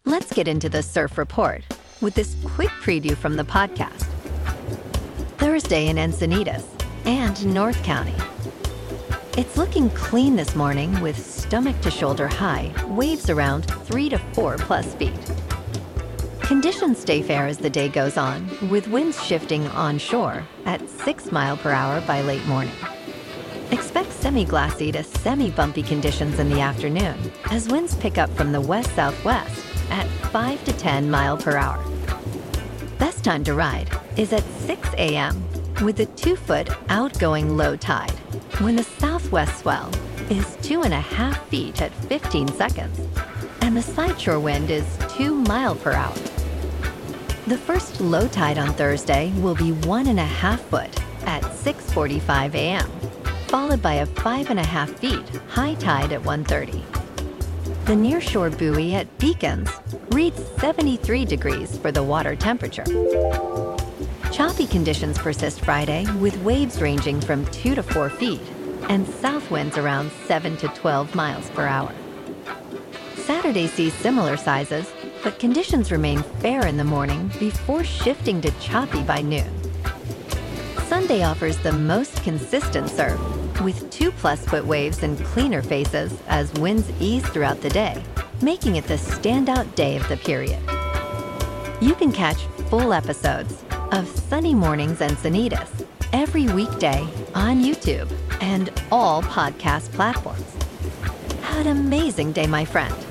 Let's get into the surf report with this quick preview from the podcast. Thursday in Encinitas and North County. It's looking clean this morning with stomach to shoulder high, waves around 3 to 4 plus feet. Conditions stay fair as the day goes on, with winds shifting onshore at 6 miles per hour by late morning. Expect semi-glassy to semi-bumpy conditions in the afternoon as winds pick up from the west-southwest at 5 to 10 miles per hour. Best time to ride is at 6 a.m. with a 2-foot outgoing low tide, when the southwest swell is 2.5 feet at 15 seconds, and the sideshore wind is 2 miles per hour. The first low tide on Thursday will be 1.5 foot at 6:45 a.m., followed by a 5.5 feet high tide at 1:30. The nearshore buoy at Beacons reads 73 degrees for the water temperature. Choppy conditions persist Friday with waves ranging from 2 to 4 feet and south winds around 7 to 12 miles per hour. Saturday sees similar sizes, but conditions remain fair in the morning before shifting to choppy by noon. Sunday offers the most consistent surf, with 2+ foot waves and cleaner faces as winds ease throughout the day, making it the standout day of the period. You can catch full episodes of Sunny Mornings Encinitas every weekday on YouTube and all podcast platforms. Have an amazing day, my friend.